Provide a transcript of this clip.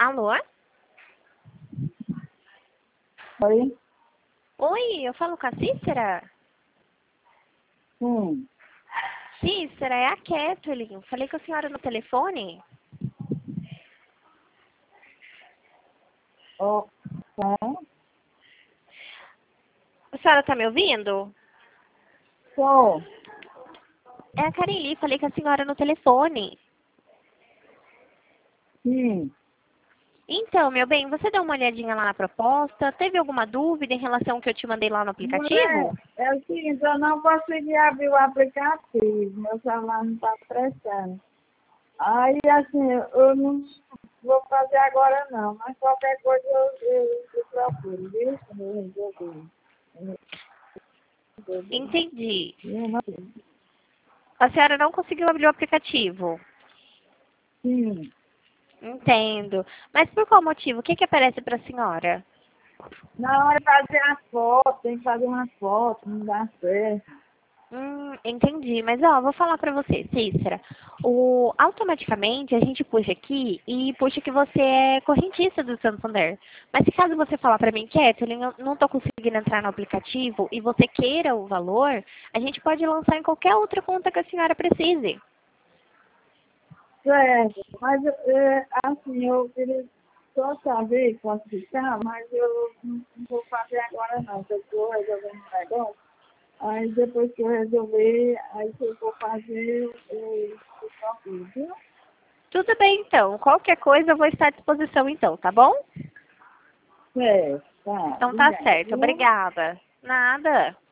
Alô? Oi? Oi, eu falo com a Cícera? Sim. Cícera, é a Kathleen. Falei com a senhora no telefone? Oh, é? A senhora tá me ouvindo? Tô. É a Kareli, falei com a senhora no telefone. Sim. Então, meu bem, você deu uma olhadinha lá na proposta? Teve alguma dúvida em relação ao que eu te mandei lá no Mulher, aplicativo? é o seguinte, eu não consegui abrir o aplicativo, meu celular não está prestando. Aí, assim, eu não vou fazer agora não, mas qualquer coisa eu procuro, viu? Eu resolvi. Entendi. Eu não- A senhora não conseguiu abrir o aplicativo? Sim. Entendo. Mas por qual motivo? O que que aparece para a senhora? Na hora de fazer as fotos, tem que fazer umas fotos, não dá certo. Entendi. Mas, ó, vou falar pra você, Cícera. Automaticamente a gente puxa aqui e puxa que você é correntista do Santander. Mas se caso você falar pra mim, Kathleen, eu não tô conseguindo entrar no aplicativo e você queira o valor, a gente pode lançar em qualquer outra conta que a senhora precise. Certo, mas assim, eu queria só saber quanto ficar, mas eu não vou fazer agora não, porque eu estou resolvendo um negócio. Aí depois que eu resolver, aí se eu for fazer, eu procuro, viu? Tudo bem, então. Qualquer coisa eu vou estar à disposição, então, tá bom? Certo, tá, Então tá obrigada, certo. viu? Obrigada. Nada.